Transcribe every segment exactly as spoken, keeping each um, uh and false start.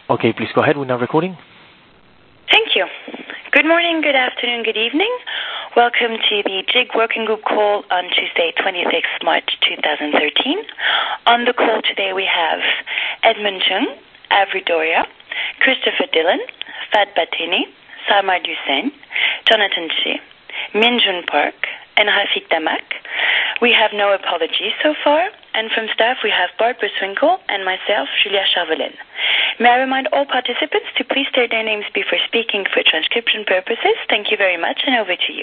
Okay, please go ahead. We're now recording. Thank you. Good morning, good afternoon, good evening. Welcome to the J I G Working Group call on Tuesday, twenty-sixth of March, twenty thirteen. On the call today we have Edmund Jung, Avri Doria, Christopher Dillon, Fad Bateni, Samar Hussain, Jonathan Shea, Minjun Park, and Rafik Damak. We have no apologies so far, and from staff we have Barbara Swinkle and myself, Julia Charvelin. May I remind all participants to please state their names before speaking for transcription purposes. Thank you very much, and over to you.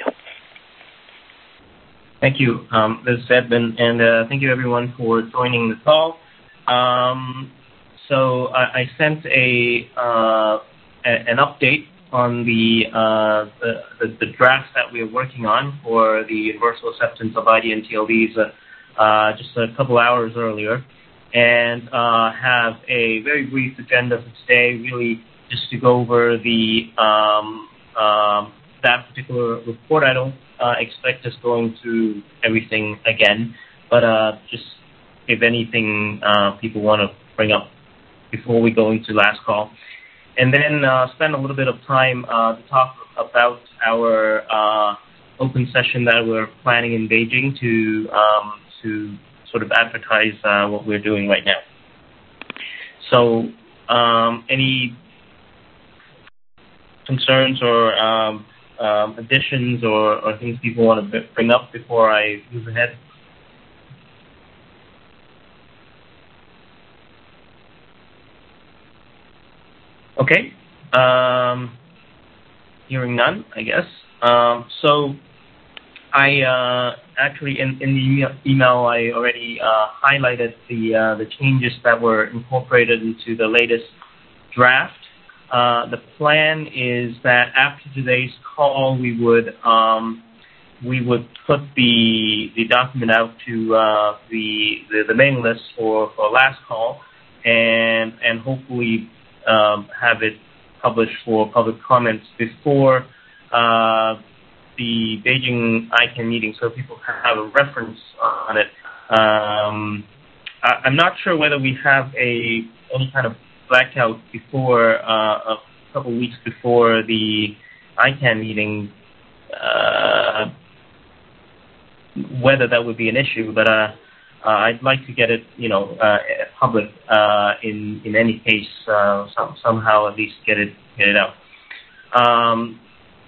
Thank you. Um, this is Edmund, and uh, thank you everyone for joining the call. Um, so I, I sent a, uh, a an update on the, uh, the, the the draft that we are working on for the universal acceptance of I D and T L Ds uh, uh, just a couple hours earlier, and uh, have a very brief agenda for today, really just to go over the um, um, that particular report. I don't uh, expect us going through everything again, but uh, just if anything uh, people want to bring up before we go into last call. And then uh, spend a little bit of time uh, to talk about our uh, open session that we're planning in Beijing to um, to sort of advertise uh, what we're doing right now. So, um, any concerns or um, um, additions or, or things people want to bring up before I move ahead? Okay, um, hearing none, I guess. Um, so I uh, actually, in, in the email, I already uh, highlighted the uh, the changes that were incorporated into the latest draft. Uh, the plan is that after today's call, we would um, we would put the the document out to uh, the, the the mailing list for, for last call, and and hopefully. Um, have it published for public comments before uh, the Beijing I CANN meeting, so people have a reference on it. Um, I, I'm not sure whether we have a any kind of blackout before uh, a couple of weeks before the I CANN meeting, uh, whether that would be an issue, but. Uh, Uh, I'd like to get it, you know, uh, public uh, in in any case, uh, some, somehow at least get it get it out. Um,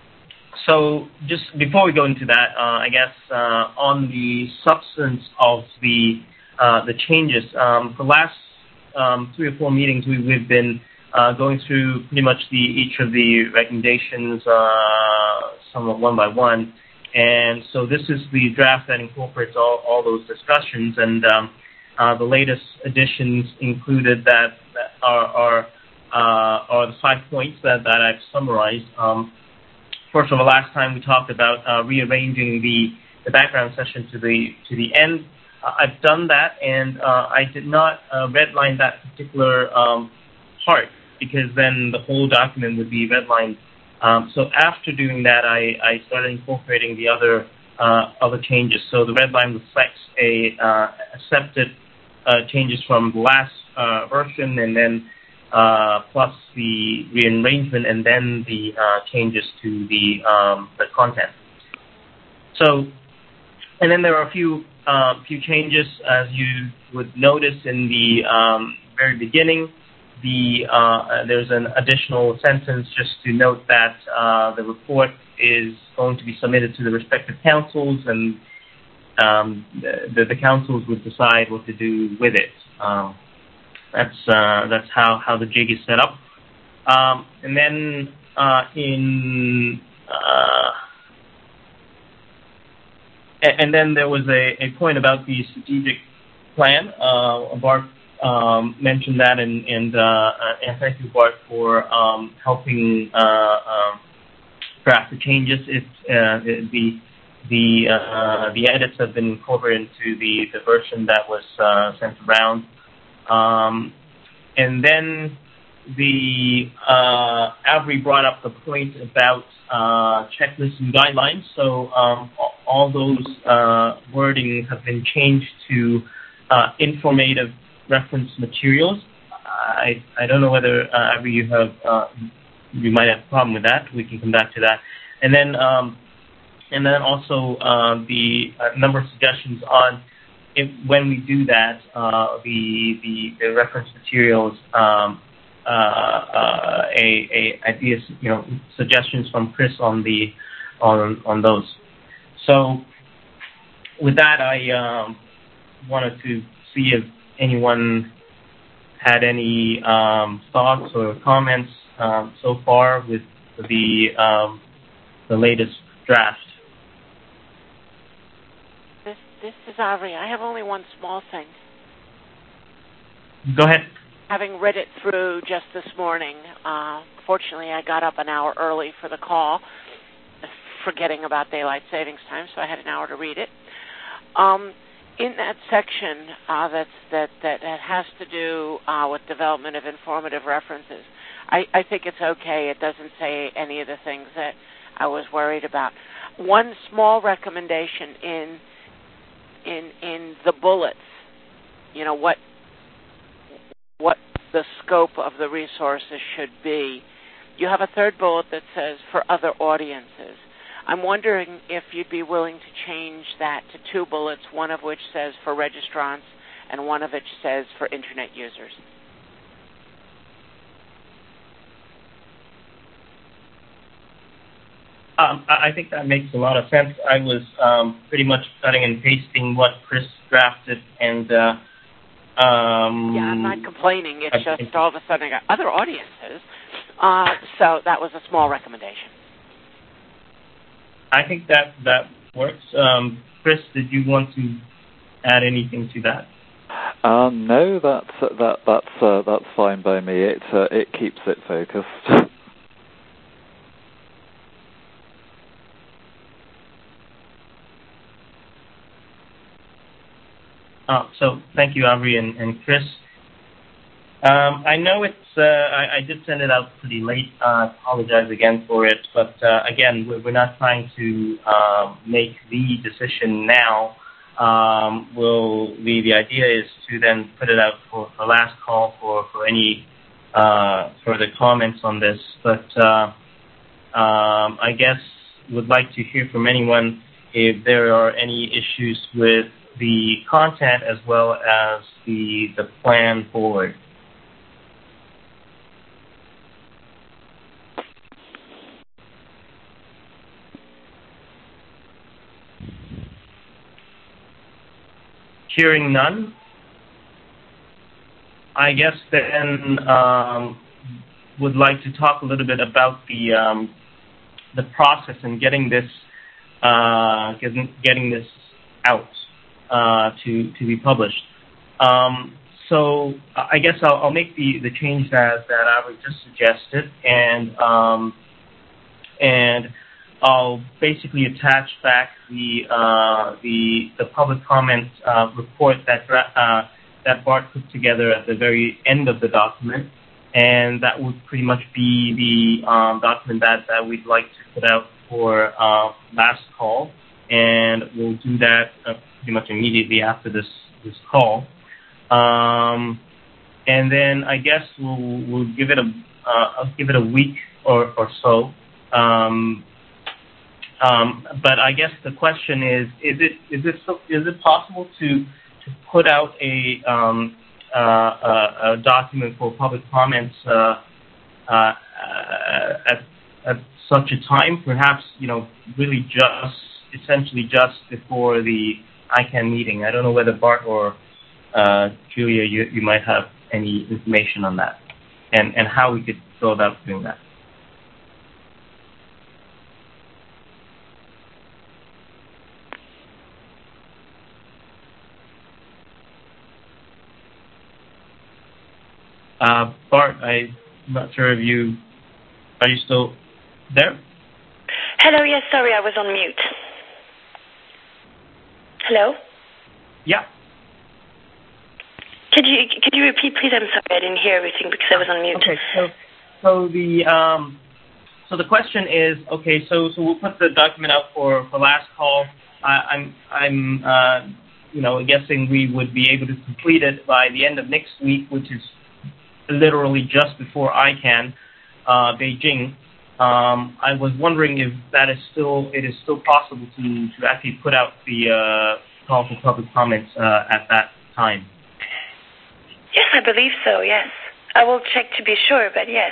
so just before we go into that, uh, I guess uh, on the substance of the uh, the changes, um, for the last um, three or four meetings, we, we've been uh, going through pretty much the each of the recommendations, uh, somewhat one by one. And so this is the draft that incorporates all, all those discussions, and um, uh, the latest additions included that, that are, are, uh, are the five points that, that I've summarized. Um, first of all, last time we talked about uh, rearranging the, the background session to the to the end. Uh, I've done that, and uh, I did not uh, redline that particular um, part because then the whole document would be redlined. Um, so after doing that, I, I started incorporating the other uh, other changes. So the red line reflects a uh, accepted uh, changes from the last uh, version, and then uh, plus the rearrangement, and then the uh, changes to the um, the content. So, and then there are a few uh, few changes, as you would notice in the um, very beginning. The uh, there's an additional sentence just to note that uh, the report is going to be submitted to the respective councils, and um, the, the councils would decide what to do with it. Um, that's uh, that's how, how the jig is set up. Um, and then uh, in uh, and then there was a, a point about the strategic plan. Uh, Bart Um, mentioned that, and and, uh, and thank you, Bart, for um, helping uh, um, draft the changes. It's uh, the the uh, the edits have been incorporated into the, the version that was uh, sent around, um, and then the uh, Avri brought up the point about uh, checklists and guidelines. So um, all those uh, wording have been changed to uh, informative reference materials. I I don't know whether uh, you have uh, you might have a problem with that. We can come back to that, and then um, and then also uh, the uh, number of suggestions on if when we do that, uh, the, the the reference materials, um, uh, uh, a, a ideas, you know, suggestions from Chris on the on on those. So with that, I um, wanted to see if anyone had any um, thoughts or comments um, so far with the um, the latest draft. This this is Ari. I have only one small thing. Go ahead. Having read it through just this morning, uh, fortunately I got up an hour early for the call, forgetting about daylight savings time, so I had an hour to read it. Um, in that section uh, that's, that, that that has to do uh, with development of informative references, I, I think it's okay. It doesn't say any of the things that I was worried about. One small recommendation in in in the bullets, you know, what what the scope of the resources should be. You have a third bullet that says for other audiences. I'm wondering if you'd be willing to change that to two bullets, one of which says for registrants and one of which says for Internet users. Um, I think that makes a lot of sense. I was um, pretty much cutting and pasting what Chris drafted, and uh, um, yeah, I'm not complaining. It's I just all of a sudden I got other audiences. Uh, so that was a small recommendation. I think that that works. Um, Chris, did you want to add anything to that? Uh, no, that's that that's uh, that's fine by me. It uh, it keeps it focused. Oh, so thank you, Aubrey and, and Chris. Um, I know it's, uh, I, I did send it out pretty late. I uh, apologize again for it. But uh, again, we're, we're not trying to uh, make the decision now. Um, we'll, the, the idea is to then put it out for the last call for, for any uh, further comments on this. But uh, um, I guess would like to hear from anyone if there are any issues with the content as well as the the plan forward. Hearing none, I guess then um, would like to talk a little bit about the um, the process and getting this uh, getting, getting this out. Uh, to to be published. Um, so I guess I'll, I'll make the, the change that, that I was just suggested, and um, and I'll basically attach back the uh, the the public comment uh, report that uh, that Bart put together at the very end of the document, and that would pretty much be the um, document that, that we'd like to put out for uh, last call, and we'll do that Uh, pretty much immediately after this this call, um, and then I guess we'll we'll give it a uh, I'll give it a week or or so. Um, um, but I guess the question is: is it is it so, is it possible to to put out a um, uh, a, a document for public comments uh, uh, at at such a time? Perhaps you know really just essentially just before the I CANN meeting. I don't know whether Bart or uh, Julia, you, you might have any information on that, and, and how we could go about doing that. Uh, Bart, I'm not sure if you, are you still there? Hello, yes, sorry, I was on mute. Hello? Yeah. Could you could you repeat, please? I'm sorry, I didn't hear everything because I was on mute. Okay, so so the um, so the question is okay. So so we'll put the document out for, for last call. I, I'm I'm uh, you know guessing we would be able to complete it by the end of next week, which is literally just before I can, uh, Beijing. Um, I was wondering if that is still it is still possible to, to actually put out the uh, call for public comments uh, at that time. Yes, I believe so. Yes, I will check to be sure, but yes.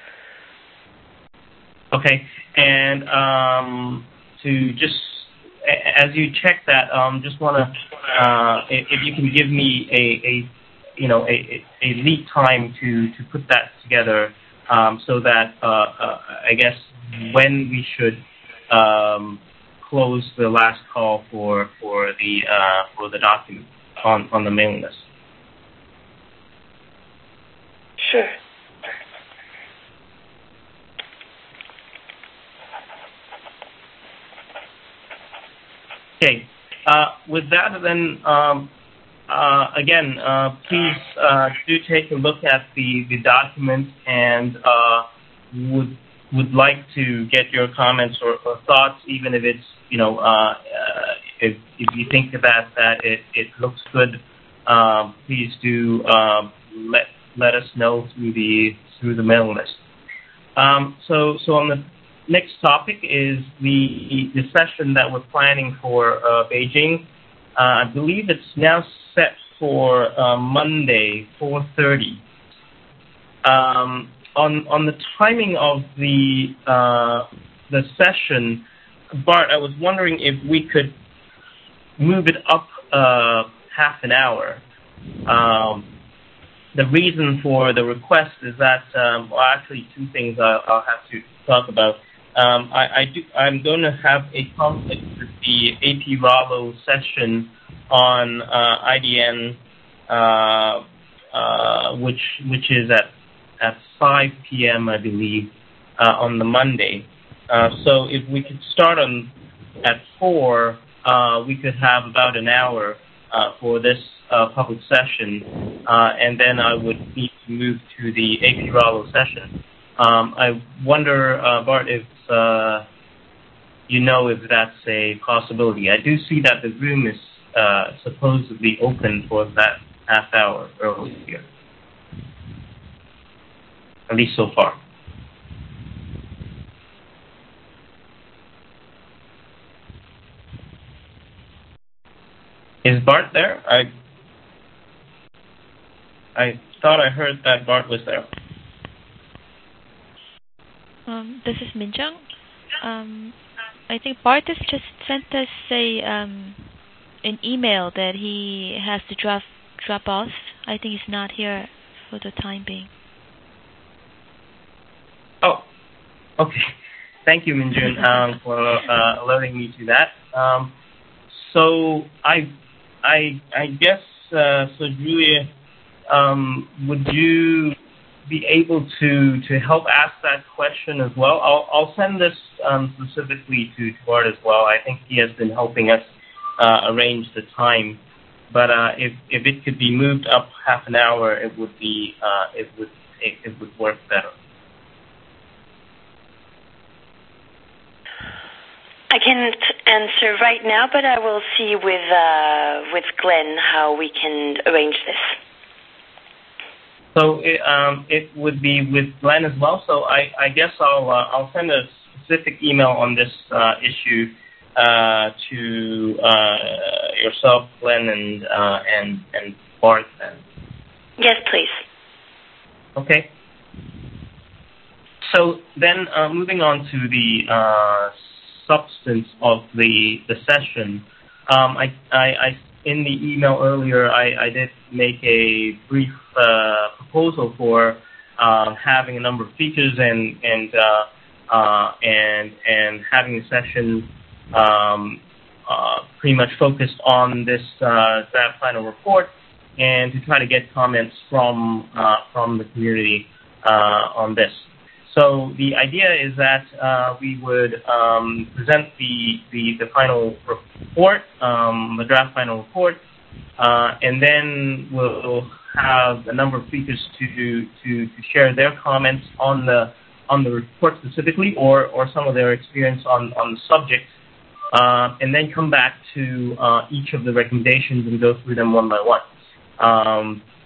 Okay, and um, to just as you check that, um, just want to uh, if, if you can give me a, a you know a, a lead time to, to put that together. Um, so that uh, uh, I guess when we should um, close the last call for for the uh, for the document on, on the mailing list. Sure. Okay. Uh, with that, then um, uh, again, uh, please uh, do take a look at the, the document, and uh, would would like to get your comments or, or thoughts, even if it's you know uh, uh, if if you think that that it, it looks good. Uh, please do uh, let let us know through the through the mailing list. Um, so so on the next topic is the the session that we're planning for uh, Beijing. Uh, I believe it's now set for uh, Monday, four thirty. Um, on on the timing of the uh, the session, Bart, I was wondering if we could move it up uh, half an hour. Um, the reason for the request is that, um, well, actually, two things I'll, I'll have to talk about. Um, I, I do, I'm going to have a conflict with the A P Rallo session on uh, I D N, uh, uh, which which is at at five p.m. I believe uh, on the Monday. Uh, so if we could start on at four, uh, we could have about an hour uh, for this uh, public session, uh, and then I would need to move to the A P Rallo session. Um, I wonder, uh, Bart, if uh, you know if that's a possibility. I do see that the room is uh, supposedly open for that half hour earlier, at least so far. Is Bart there? I I thought I heard that Bart was there. Um, this is Minjung. Um, I think Bart has just sent us a um, an email that he has to drop drop off. I think he's not here for the time being. Oh, okay. Thank you, Minjun, um, for uh, alerting me to that. Um, so I I I guess uh, so, Julia. Um, would you be able to, to help ask that question as well? I'll, I'll send this um, specifically to Bart as well. I think he has been helping us uh, arrange the time. But uh, if if it could be moved up half an hour, it would be uh, it would it, it would work better. I can't answer right now, but I will see with uh, with Glenn how we can arrange this. So it, um, it would be with Glenn as well. So I, I guess I'll uh, I'll send a specific email on this uh, issue uh, to uh, yourself, Glenn, and uh, and and Bart. Then. Yes, please. Okay. So then, uh, moving on to the uh, substance of the the session, um, I, I, I in the email earlier, I, I did make a brief uh, proposal for um, having a number of features and and uh, uh, and and having a session um, uh, pretty much focused on this uh, draft final report, and to try to get comments from uh, from the community uh, on this. So the idea is that uh, we would um, present the, the, the final report, um, the draft final report, uh, and then we'll have a number of speakers to, to, to share their comments on the on the report specifically, or, or some of their experience on, on the subject, uh, and then come back to uh, each of the recommendations and go through them one by one. Um,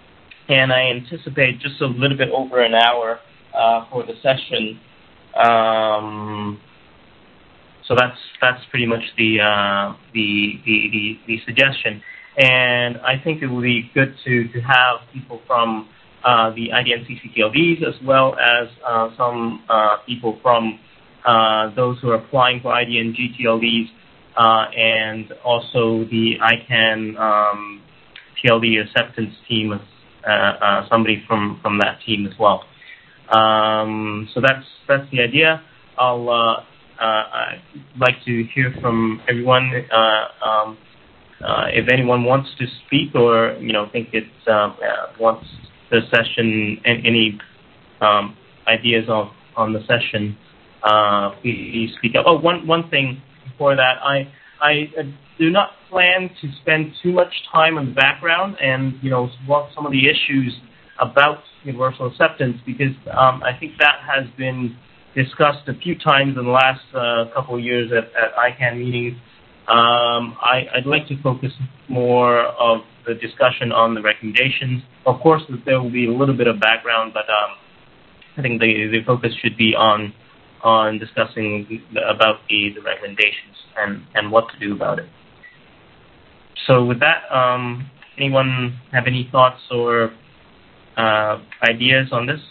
and I anticipate just a little bit over an hour uh, for the session. Um, so that's that's pretty much the, uh, the, the the the suggestion, and I think it would be good to to have people from uh, the I D N C C T L Ds as well as uh, some uh, people from uh, those who are applying for I D N G T L Ds, uh, and also the I CANN um, T L D acceptance team, uh, uh, somebody from, from that team as well. Um, so that's that's the idea. I'll uh, uh, I'd like to hear from everyone. Uh, um, uh, if anyone wants to speak, or you know, think it's uh, wants the session and any um, ideas on on the session, uh, please speak up. Oh, one one thing before that, I I do not plan to spend too much time in the background and you know some of the issues about universal acceptance, because um, I think that has been discussed a few times in the last uh, couple of years at, at I CANN meetings. Um, I, I'd like to focus more of the discussion on the recommendations. Of course, there will be a little bit of background, but um, I think the, the focus should be on on discussing about the, the recommendations and, and what to do about it. So with that, um, anyone have any thoughts or uh, ideas on this?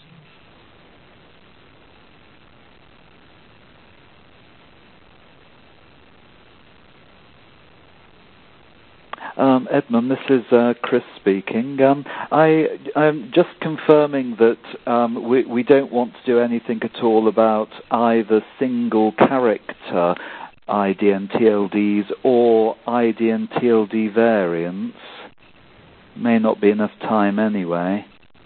Um, Edmund, this is uh, Chris speaking. Um, I, I'm just confirming that um, we, we don't want to do anything at all about either single character I D N T L Ds or I D N T L D variants. May not be enough time anyway.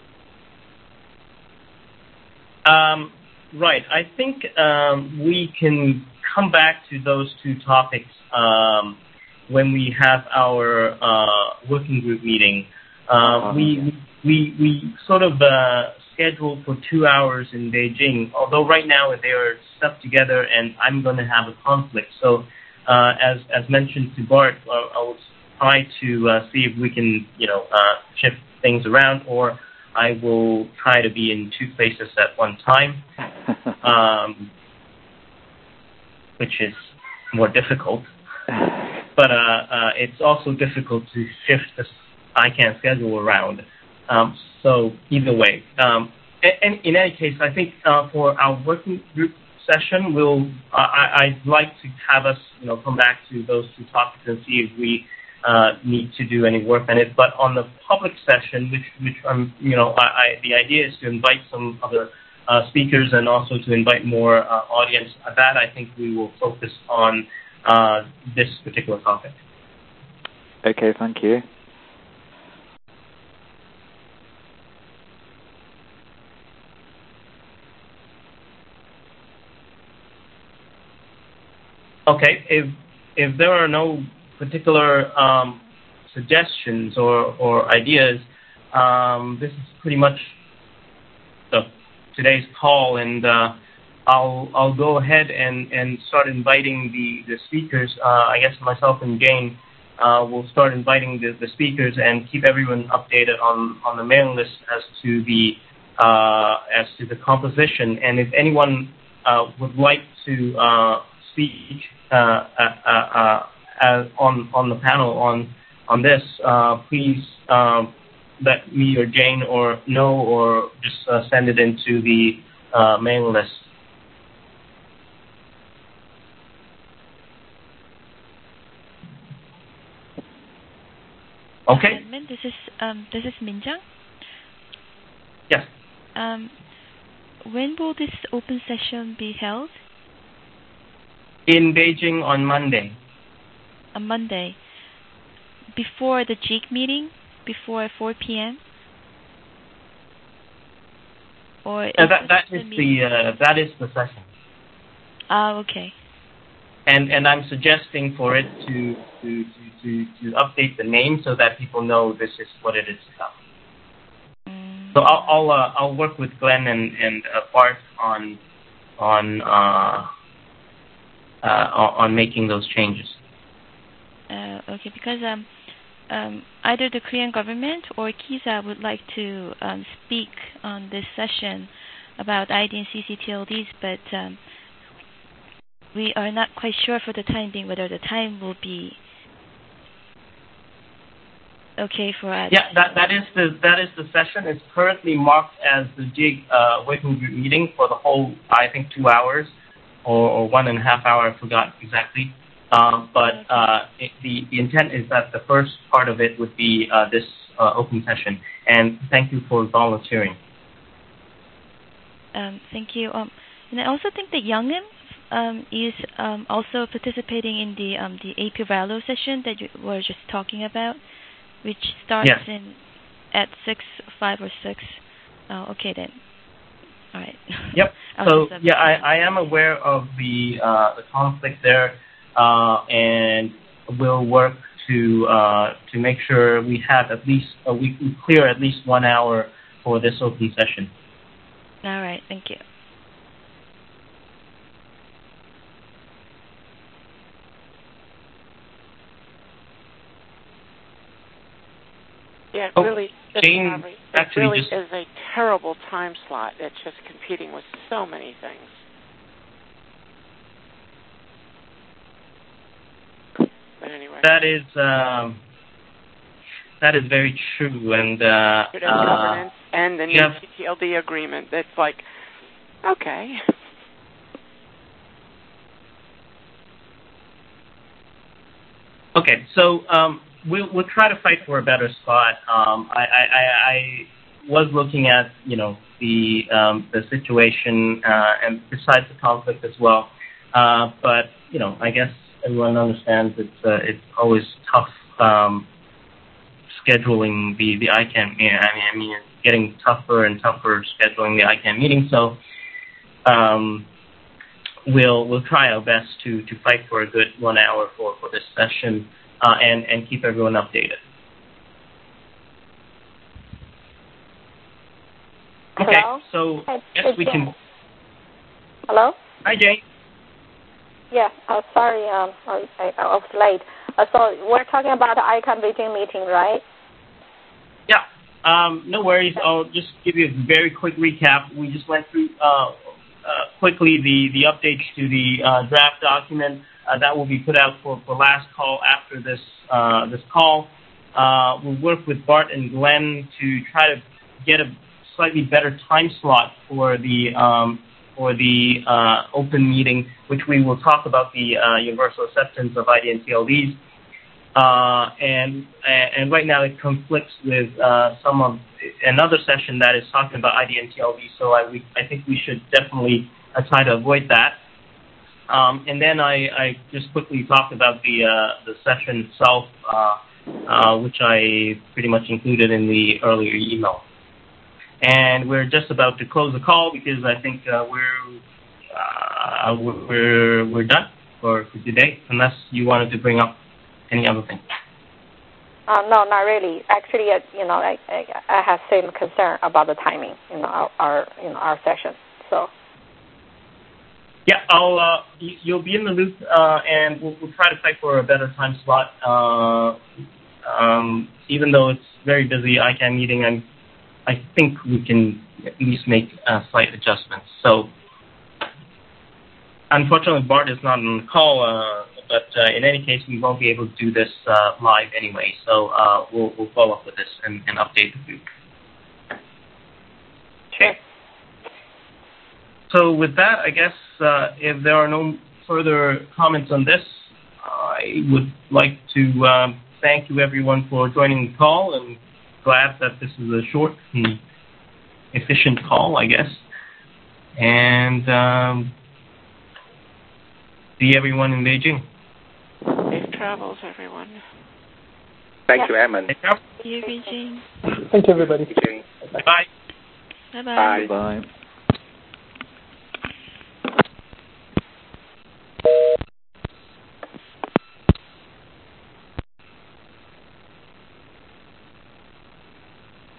Um, right. I think um, we can come back to those two topics um, when we have our uh, working group meeting. Uh, uh-huh. we, we we sort of uh, scheduled for two hours in Beijing, although right now they are stuck together and I'm going to have a conflict. So uh, as as mentioned to Bart, uh, I will try to uh, see if we can you know uh, shift things around, or I will try to be in two places at one time, um, which is more difficult. But uh, uh, it's also difficult to shift the I CANN schedule around. Um, so either way, um, and, and in any case, I think uh, for our working group session, we'll uh, I, I'd like to have us you know come back to those two topics and see if we uh, need to do any work on it. But on the public session, which which um you know I, I, the idea is to invite some other uh, speakers and also to invite more uh, audience. That I think we will focus on. Uh, this particular topic. Okay, thank you. Okay, if if there are no particular um, suggestions or, or ideas, um, this is pretty much the, today's call, and uh, I'll I'll go ahead and, and start inviting the, the speakers. Uh, I guess myself and Jane uh, will start inviting the, the speakers and keep everyone updated on, on the mailing list as to the uh, as to the composition. And if anyone uh, would like to uh, speak uh, uh, uh, uh, on on the panel on on this, uh, please uh, let me or Jane or know, or just uh, send it into the uh, mailing list. Okay. This is um, this is Minjiang. Yes. Um, when will this open session be held? In Beijing on Monday. On Monday, before the J I C meeting, before four p m. Or is uh, that that the is the uh, that is the session. Ah, okay. And and I'm suggesting for it to to, to, to, to update the name so that people know this is what it is about. Mm. So I'll I'll, uh, I'll work with Glenn and and uh, Bart on on uh, uh, on making those changes. Uh, okay, because um um, either the Korean government or KISA would like to um, speak on this session about I D and C C T L Ds, but um, we are not quite sure for the time being whether the time will be okay for us. Yeah, that, that is the that is the session. It's currently marked as the JIG uh, working group meeting for the whole, I think, two hours or, or one and a half hour. I forgot exactly. Um, but uh, it, the, the intent is that the first part of it would be uh, this uh, open session. And thank you for volunteering. Um, thank you. Um, and I also think that Youngin um, is um, also participating in the um, the A P Valo session that you were just talking about, which starts yes. in at six, five or six. Oh, okay then. All right. Yep. So yeah, I, I am aware of the uh, the conflict there, uh, and we'll work to uh, to make sure we have at least uh, we, we clear at least one hour for this open session. All right. Thank you. Yeah, it oh, really, Jane it actually really just... is a terrible time slot. It's just competing with so many things. But anyway. That is um, that is very true, and uh, governance uh, and the new yeah. C T L D agreement. That's like, okay. Okay, so um, we'll we'll try to fight for a better spot. Um, I, I, I was looking at you know the um, the situation uh, and besides the conflict as well, uh, but you know I guess everyone understands it's uh, it's always tough um, scheduling the the I CANN. You know, I mean I mean it's getting tougher and tougher scheduling the I CANN meeting. So. Um, We'll we'll try our best to, to fight for a good one hour for, for this session uh, and and keep everyone updated. Okay, Hello? so Hi, yes, we Jane. can. Hello? Hi, Jane. Yeah, uh, sorry, um, I, I, I was late. Uh, so we're talking about the I CANN Beijing meeting, right? Yeah, um, no worries. I'll just give you a very quick recap. We just went through. Uh, Uh, quickly the, the updates to the uh, draft document uh, that will be put out for, for last call after this uh, this call. Uh, we'll work with Bart and Glenn to try to get a slightly better time slot for the um, for the uh, open meeting, which we will talk about the uh, universal acceptance of I D and T L Ds. Uh, and and right now it conflicts with uh, some of another session that is talking about I D and T L D. So I we, I think we should definitely uh, try to avoid that. Um, and then I, I just quickly talked about the uh, the session itself, uh, uh, which I pretty much included in the earlier email. And we're just about to close the call because I think uh, we're uh, we're we're done for, for today, unless you wanted to bring up any other thing? Uh, no, not really. Actually, uh, you know, I, I I have same concern about the timing, you know, our, our you know our session. So. Yeah, I'll. Uh, you'll be in the loop, uh, and we'll, we'll try to fight for a better time slot. Uh, um, even though it's very busy I CANN meeting, I'm, I think we can at least make uh, slight adjustments. So, unfortunately, Bart is not on the call. Uh, But uh, in any case, we won't be able to do this uh, live anyway. So uh, we'll, we'll follow up with this and, and update the group. Okay. So with that, I guess uh, if there are no further comments on this, I would like to um, thank you everyone for joining the call, and glad that this is a short and efficient call, I guess. And um, see everyone in Beijing. Safe travels, everyone. Thank you, Edmund. Thank you, Beijing. Thank you, everybody. Bye. Bye-bye. Bye. Bye.